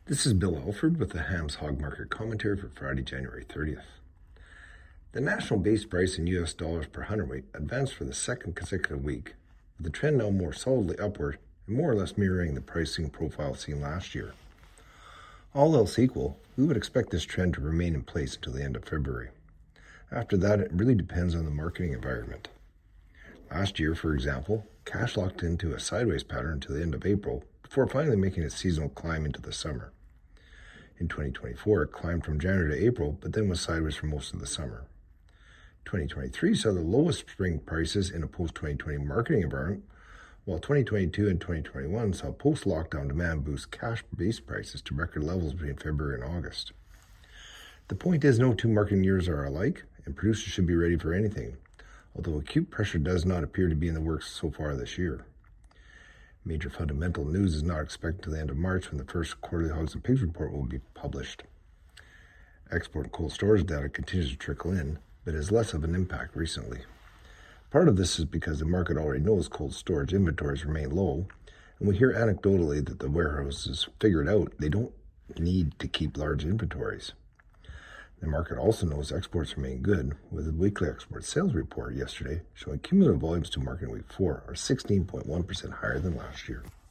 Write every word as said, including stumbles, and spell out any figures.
This is Bill Alford with the Hams Hog Market Commentary for Friday, January thirtieth. The national base price in U S dollars per hundredweight advanced for the second consecutive week, with the trend now more solidly upward and more or less mirroring the pricing profile seen last year. All else equal, we would expect this trend to remain in place until the end of February. After that, it really depends on the marketing environment. Last year, for example, cash locked into a sideways pattern until the end of April before finally making its seasonal climb into the summer. In twenty twenty-four, it climbed from January to April, but then was sideways for most of the summer. twenty twenty-three saw the lowest spring prices in a post-twenty twenty marketing environment, while twenty twenty-two and twenty twenty-one saw post-lockdown demand boost cash base prices to record levels between February and August. The point is, no two marketing years are alike, and producers should be ready for anything, although acute pressure does not appear to be in the works so far this year. Major fundamental news is not expected until the end of March, when the first quarterly hogs and pigs report will be published. Export and cold storage data continues to trickle in, but has less of an impact recently. Part of this is because the market already knows cold storage inventories remain low, and we hear anecdotally that the warehouses figured out they don't need to keep large inventories. The market also knows exports remain good, with the weekly export sales report yesterday showing cumulative volumes to market in week four are sixteen point one percent higher than last year.